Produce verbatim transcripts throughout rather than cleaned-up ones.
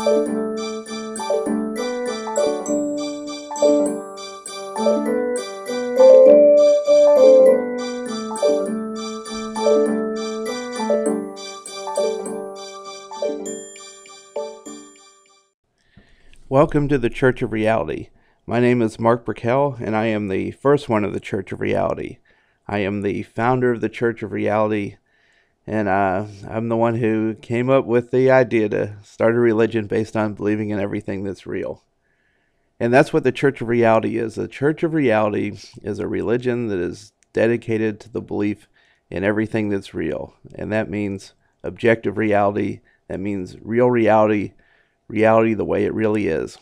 Welcome to the Church of Reality. My name is Mark Brickell, and I am the first one of the Church of Reality. I am the founder of the Church of Reality, and uh, I'm the one who came up with the idea to start a religion based on believing in everything that's real. And that's what the Church of Reality is. The Church of Reality is a religion that is dedicated to the belief in everything that's real. And that means objective reality. That means real reality. Reality the way it really is.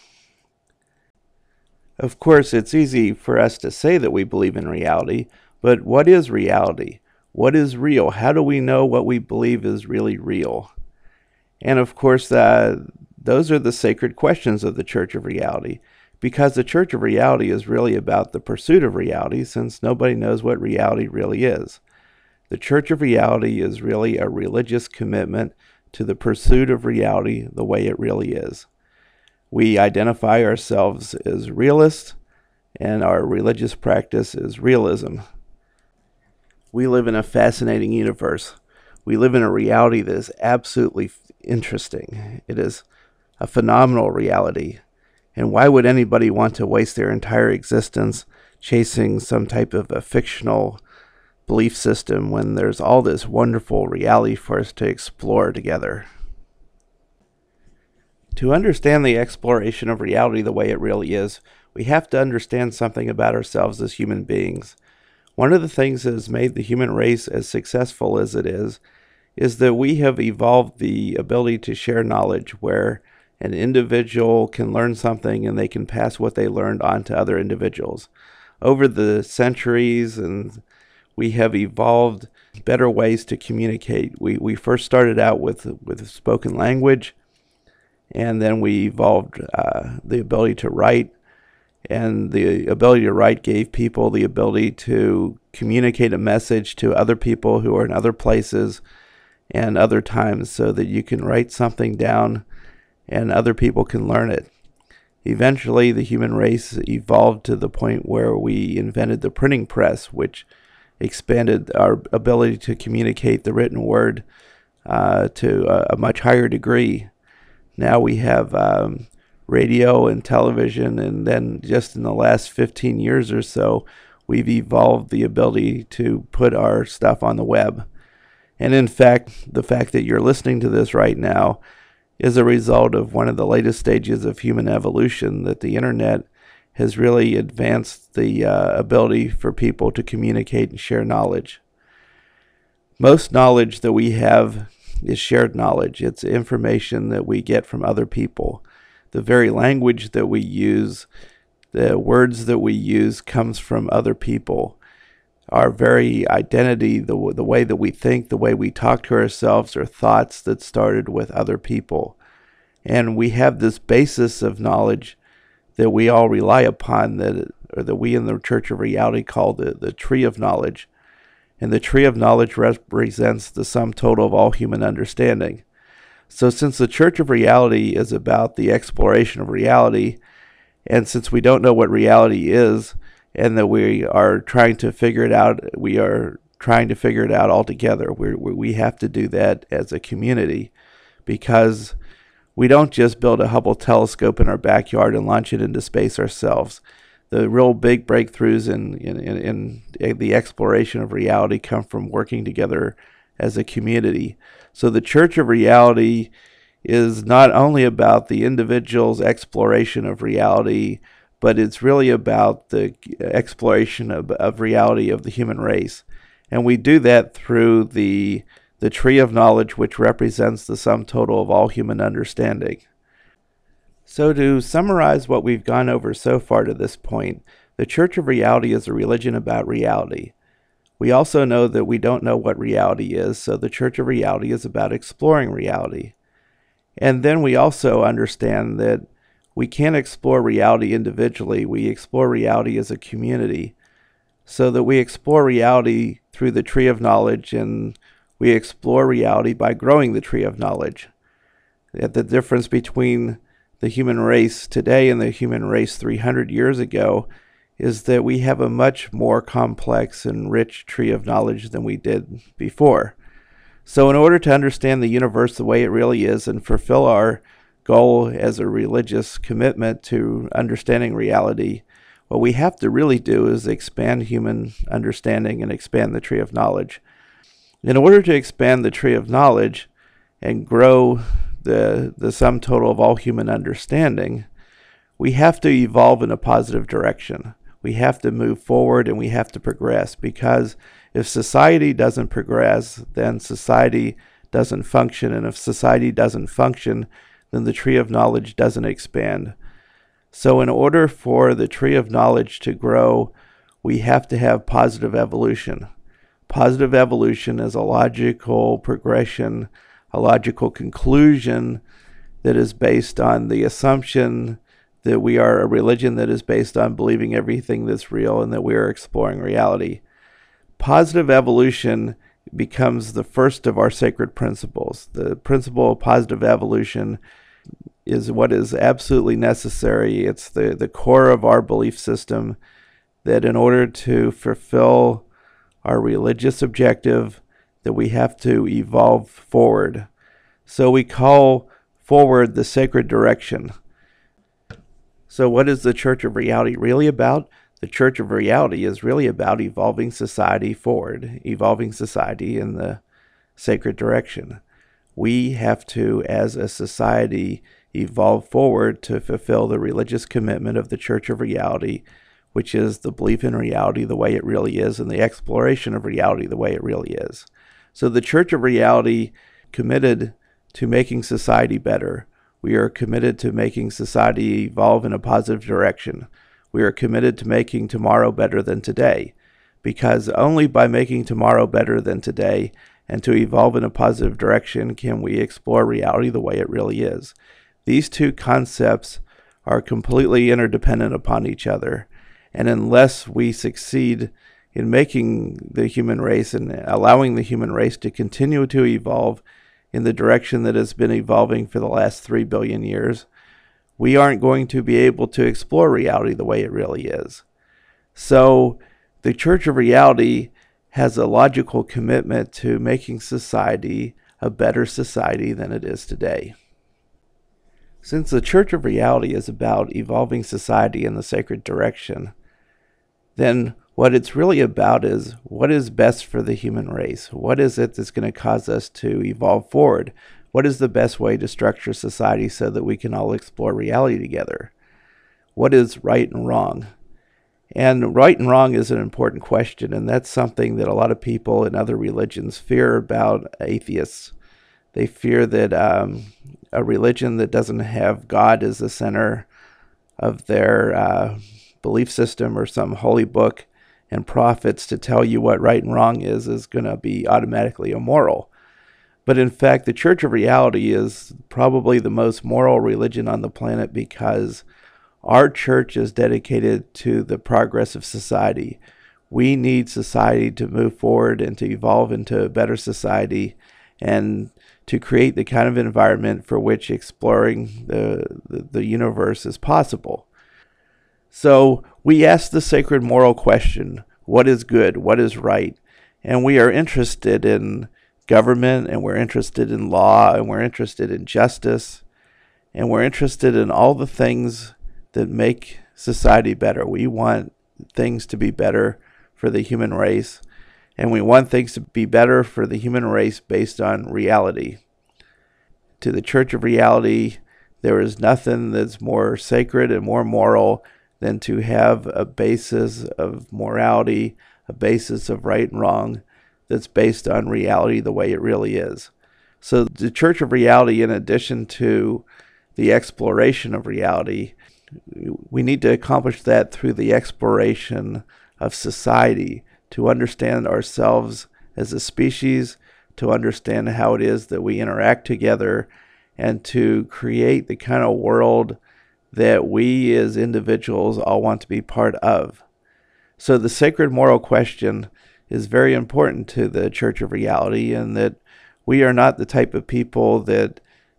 Of course, it's easy for us to say that we believe in reality, but what is reality? What is real? How do we know what we believe is really real? And of course, uh, those are the sacred questions of the Church of Reality, because the Church of Reality is really about the pursuit of reality, since nobody knows what reality really is. The Church of Reality is really a religious commitment to the pursuit of reality the way it really is. We identify ourselves as realists, and our religious practice is realism. We live in a fascinating universe. We live in a reality that is absolutely interesting. It is a phenomenal reality. And why would anybody want to waste their entire existence chasing some type of a fictional belief system when there's all this wonderful reality for us to explore together? To understand the exploration of reality the way it really is, we have to understand something about ourselves as human beings. One of the things that has made the human race as successful as it is, is that we have evolved the ability to share knowledge, where an individual can learn something and they can pass what they learned on to other individuals. Over the centuries, and we have evolved better ways to communicate. We we first started out with with spoken language, and then we evolved uh, the ability to write. And the ability to write gave people the ability to communicate a message to other people who are in other places and other times, so that you can write something down and other people can learn it. Eventually, the human race evolved to the point where we invented the printing press, which expanded our ability to communicate the written word uh, to a, a much higher degree. Now we have um, radio and television, and then just in the last fifteen years or so, we've evolved the ability to put our stuff on the web. And in fact, the fact that you're listening to this right now is a result of one of the latest stages of human evolution, that the internet has really advanced the uh, ability for people to communicate and share knowledge. Most knowledge that we have is shared knowledge. It's information that we get from other people. The very language that we use, the words that we use, comes from other people. Our very identity, the, the way that we think, the way we talk to ourselves, are thoughts that started with other people. And we have this basis of knowledge that we all rely upon, that or that we in the Church of Reality call the, the tree of knowledge. And the tree of knowledge represents the sum total of all human understanding. So since the Church of Reality is about the exploration of reality, and since we don't know what reality is, and that we are trying to figure it out, we are trying to figure it out all together. We we have to do that as a community, because we don't just build a Hubble telescope in our backyard and launch it into space ourselves. The real big breakthroughs in, in, in, in the exploration of reality come from working together as a community. So the Church of Reality is not only about the individual's exploration of reality, but it's really about the exploration of, of reality of the human race. And we do that through the the tree of knowledge, which represents the sum total of all human understanding. So to summarize what we've gone over so far to this point, the Church of Reality is a religion about reality. We also know that we don't know what reality is, so the Church of Reality is about exploring reality. And then we also understand that we can't explore reality individually. We explore reality as a community, so that we explore reality through the tree of knowledge, and we explore reality by growing the tree of knowledge. that the difference between the human race today and the human race three hundred years ago is that we have a much more complex and rich tree of knowledge than we did before. So in order to understand the universe the way it really is and fulfill our goal as a religious commitment to understanding reality, what we have to really do is expand human understanding and expand the tree of knowledge. In order to expand the tree of knowledge and grow the, the sum total of all human understanding, we have to evolve in a positive direction. We have to move forward and we have to progress, because if society doesn't progress, then society doesn't function. And if society doesn't function, then the tree of knowledge doesn't expand. So in order for the tree of knowledge to grow, we have to have positive evolution. Positive evolution is a logical progression, a logical conclusion that is based on the assumption that we are a religion that is based on believing everything that's real and that we are exploring reality. Positive evolution becomes the first of our sacred principles. The principle of positive evolution is what is absolutely necessary. It's the, the core of our belief system, that in order to fulfill our religious objective, that we have to evolve forward. So we call forward the sacred direction. So what is the Church of Reality really about? The Church of Reality is really about evolving society forward, evolving society in the sacred direction. We have to, as a society, evolve forward to fulfill the religious commitment of the Church of Reality, which is the belief in reality the way it really is and the exploration of reality the way it really is. So the Church of Reality committed to making society better. We are committed to making society evolve in a positive direction. We are committed to making tomorrow better than today, because only by making tomorrow better than today and to evolve in a positive direction can we explore reality the way it really is. These two concepts are completely interdependent upon each other, and unless we succeed in making the human race and allowing the human race to continue to evolve in the direction that has been evolving for the last three billion years, we aren't going to be able to explore reality the way it really is. So the Church of Reality has a logical commitment to making society a better society than it is today. Since the Church of Reality is about evolving society in the sacred direction, then what it's really about is what is best for the human race. What is it that's going to cause us to evolve forward? What is the best way to structure society so that we can all explore reality together? What is right and wrong? And right and wrong is an important question, and that's something that a lot of people in other religions fear about atheists. They fear that um, a religion that doesn't have God as the center of their uh, belief system or some holy book and prophets to tell you what right and wrong is, is going to be automatically immoral. But in fact, the Church of Reality is probably the most moral religion on the planet, because our church is dedicated to the progress of society. We need society to move forward and to evolve into a better society, and to create the kind of environment for which exploring the, the, the universe is possible. So we ask the sacred moral question, what is good, what is right? And we are interested in government, and we're interested in law, and we're interested in justice, and we're interested in all the things that make society better. We want things to be better for the human race, and we want things to be better for the human race based on reality. To the Church of Reality, there is nothing that's more sacred and more moral than to have a basis of morality, a basis of right and wrong that's based on reality the way it really is. So the Church of Reality, in addition to the exploration of reality, we need to accomplish that through the exploration of society, to understand ourselves as a species, to understand how it is that we interact together, and to create the kind of world that we as individuals all want to be part of. So the sacred moral question is very important to the Church of Reality, in that we are not the type of people that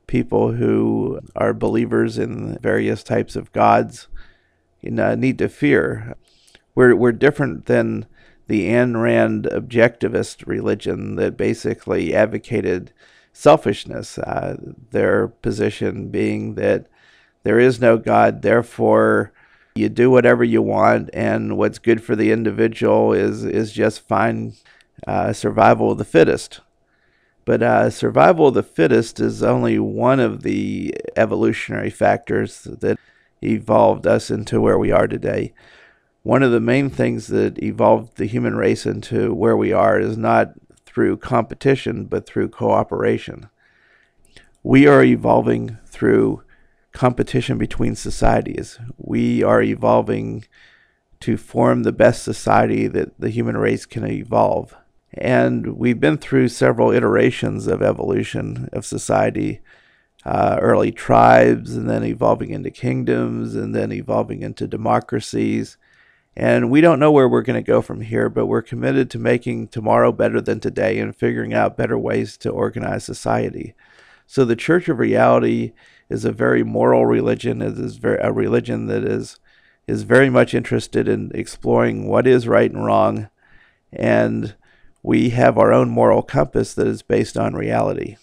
people who are believers in various types of gods, you know, need to fear. We're, we're different than the Ayn Rand objectivist religion that basically advocated selfishness, uh, their position being that there is no God, therefore you do whatever you want, and what's good for the individual is, is just fine, uh, survival of the fittest. But uh, survival of the fittest is only one of the evolutionary factors that evolved us into where we are today. One of the main things that evolved the human race into where we are is not through competition, but through cooperation. We are evolving through competition between societies. We are evolving to form the best society that the human race can evolve. And we've been through several iterations of evolution of society, uh, early tribes, and then evolving into kingdoms, and then evolving into democracies. And we don't know where we're going to go from here, but we're committed to making tomorrow better than today and figuring out better ways to organize society. So the Church of Reality is a very moral religion. It is very, a religion that is is very much interested in exploring what is right and wrong. And we have our own moral compass that is based on reality.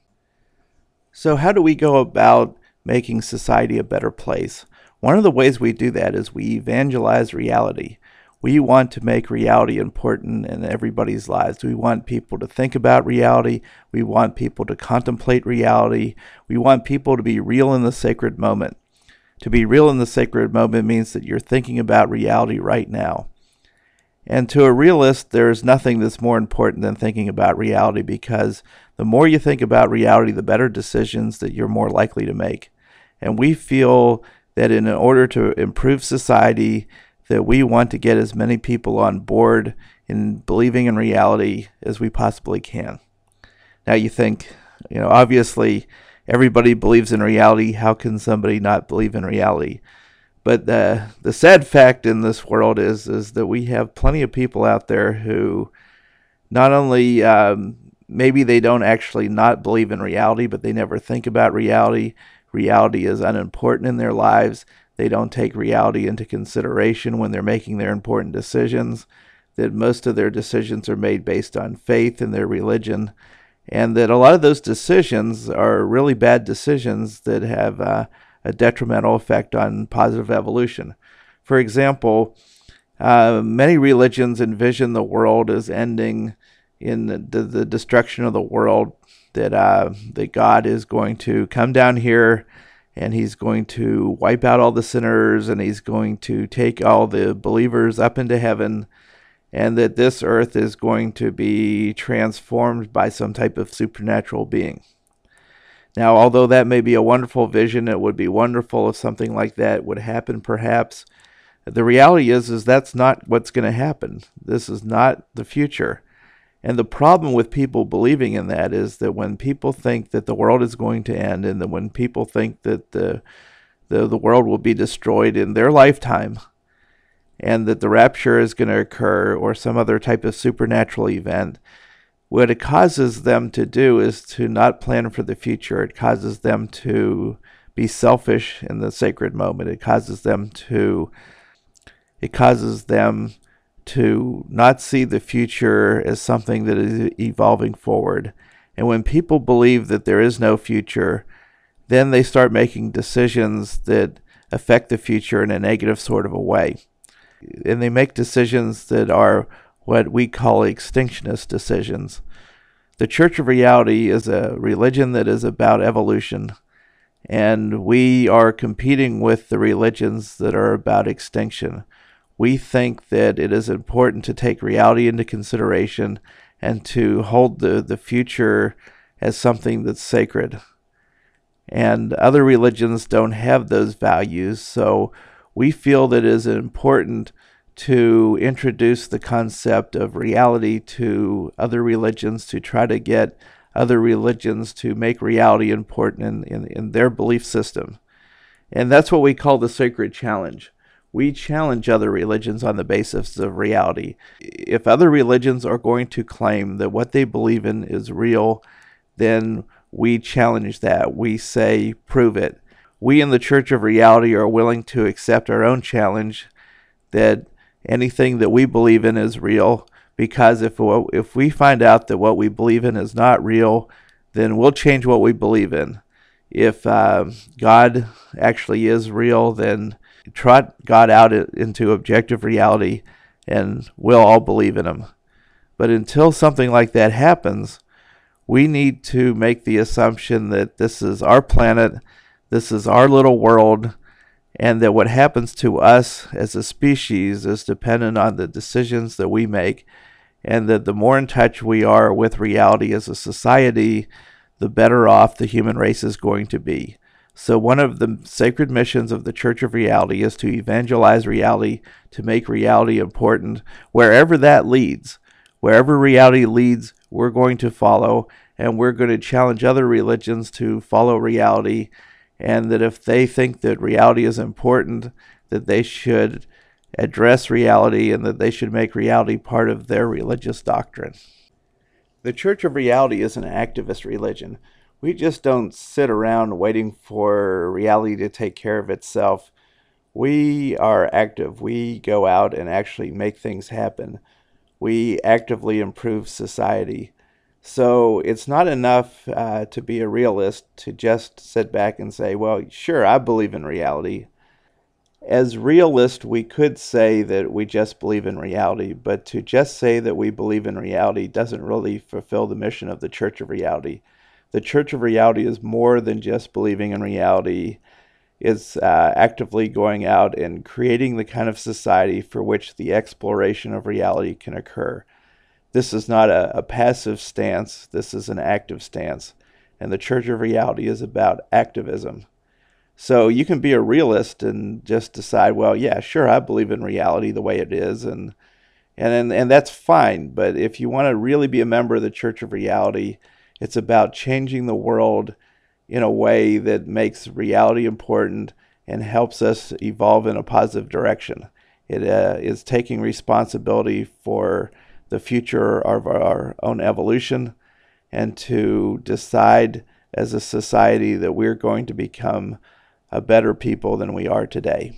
So how do we go about making society a better place? One of the ways we do that is we evangelize reality. We want to make reality important in everybody's lives. We want people to think about reality. We want people to contemplate reality. We want people to be real in the sacred moment. To be real in the sacred moment means that you're thinking about reality right now. And to a realist, there's nothing that's more important than thinking about reality, because the more you think about reality, the better decisions that you're more likely to make. And we feel that in order to improve society, that we want to get as many people on board in believing in reality as we possibly can. Now you think, you know, obviously everybody believes in reality. How can somebody not believe in reality? But the the sad fact in this world is is that we have plenty of people out there who not only um, maybe they don't actually not believe in reality, but they never think about reality. Reality is unimportant in their lives. They don't take reality into consideration when they're making their important decisions, that most of their decisions are made based on faith in their religion, and that a lot of those decisions are really bad decisions that have uh, a detrimental effect on positive evolution. For example, uh, many religions envision the world as ending in the, the, the destruction of the world, that uh, that God is going to come down here and he's going to wipe out all the sinners and he's going to take all the believers up into heaven, and that this earth is going to be transformed by some type of supernatural being. Now, although that may be a wonderful vision, it would be wonderful if something like that would happen perhaps. The reality is, is that's not what's going to happen. This is not the future. And the problem with people believing in that is that when people think that the world is going to end, and that when people think that the, the, the world will be destroyed in their lifetime, and that the rapture is going to occur or some other type of supernatural event, what it causes them to do is to not plan for the future. It causes them to be selfish in the sacred moment. It causes them to, it causes them to not see the future as something that is evolving forward. And when people believe that there is no future, then they start making decisions that affect the future in a negative sort of a way. And they make decisions that are what we call extinctionist decisions. The Church of Reality is a religion that is about evolution, and we are competing with the religions that are about extinction. We think that it is important to take reality into consideration and to hold the, the future as something that's sacred. And other religions don't have those values, so we feel that it is important to introduce the concept of reality to other religions, to try to get other religions to make reality important in, in, in their belief system. And that's what we call the sacred challenge. We challenge other religions on the basis of reality. If other religions are going to claim that what they believe in is real, then we challenge that. We say, prove it. We in the Church of Reality are willing to accept our own challenge that anything that we believe in is real, because if if we find out that what we believe in is not real, then we'll change what we believe in. If uh, God actually is real, then trot God out into objective reality, and we'll all believe in him. But until something like that happens, we need to make the assumption that this is our planet, this is our little world, and that what happens to us as a species is dependent on the decisions that we make, and that the more in touch we are with reality as a society, the better off the human race is going to be. So one of the sacred missions of the Church of Reality is to evangelize reality, to make reality important wherever that leads. Wherever reality leads, we're going to follow, and we're going to challenge other religions to follow reality, and that if they think that reality is important, that they should address reality and that they should make reality part of their religious doctrine. The Church of Reality is an activist religion. We just don't sit around waiting for reality to take care of itself. We are active. We go out and actually make things happen. We actively improve society. So it's not enough uh, to be a realist to just sit back and say, well, sure, I believe in reality. As realists, we could say that we just believe in reality, but to just say that we believe in reality doesn't really fulfill the mission of the Church of Reality. The Church of Reality is more than just believing in reality. It's uh, actively going out and creating the kind of society for which the exploration of reality can occur. This is not a, a passive stance. This is an active stance. And the Church of Reality is about activism. So you can be a realist and just decide, well, yeah, sure, I believe in reality the way it is, and and and that's fine. But if you want to really be a member of the Church of Reality, it's about changing the world in a way that makes reality important and helps us evolve in a positive direction. It uh, is taking responsibility for the future of our own evolution, and to decide as a society that we're going to become a better people than we are today.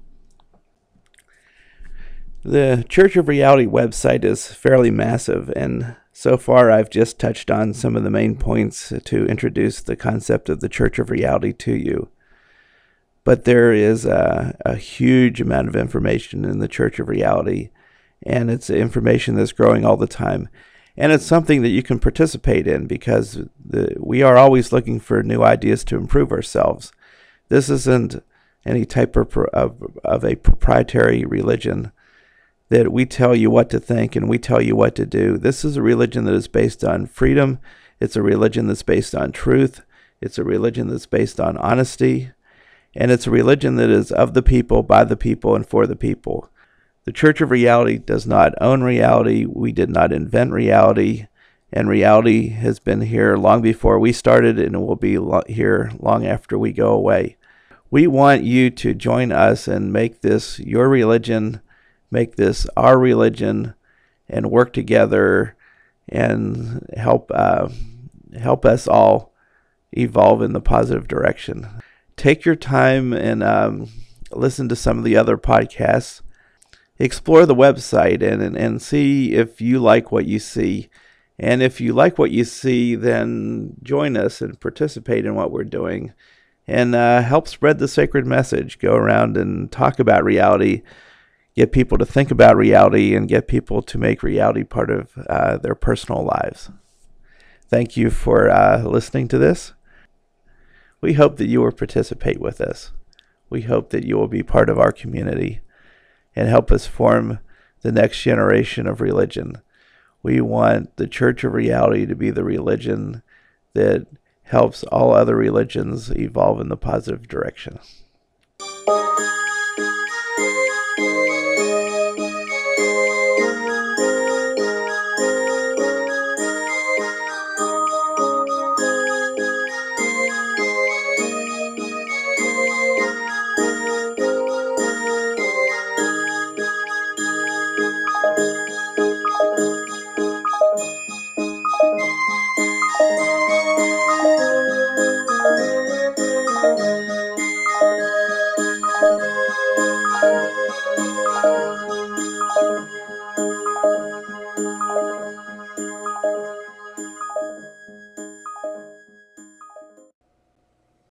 The Church of Reality website is fairly massive, and so far I've just touched on some of the main points to introduce the concept of the Church of Reality to you. But there is a, a huge amount of information in the Church of Reality, and it's information that's growing all the time. And it's something that you can participate in, because the, we are always looking for new ideas to improve ourselves. This isn't any type of, of, of a proprietary religion that we tell you what to think and we tell you what to do. This is a religion that is based on freedom. It's a religion that's based on truth. It's a religion that's based on honesty. And it's a religion that is of the people, by the people, and for the people. The Church of Reality does not own reality. We did not invent reality. And reality has been here long before we started, and it will be lo- here long after we go away. We want you to join us and make this your religion, make this our religion, and work together and help uh, help us all evolve in the positive direction. Take your time and um, listen to some of the other podcasts. Explore the website and, and, and see if you like what you see. And if you like what you see, then join us and participate in what we're doing. And uh, help spread the sacred message. Go around and talk about reality. Get people to think about reality, and get people to make reality part of uh, their personal lives. Thank you for uh, listening to this. We hope that you will participate with us. We hope that you will be part of our community and help us form the next generation of religion. We want the Church of Reality to be the religion that helps all other religions evolve in the positive direction.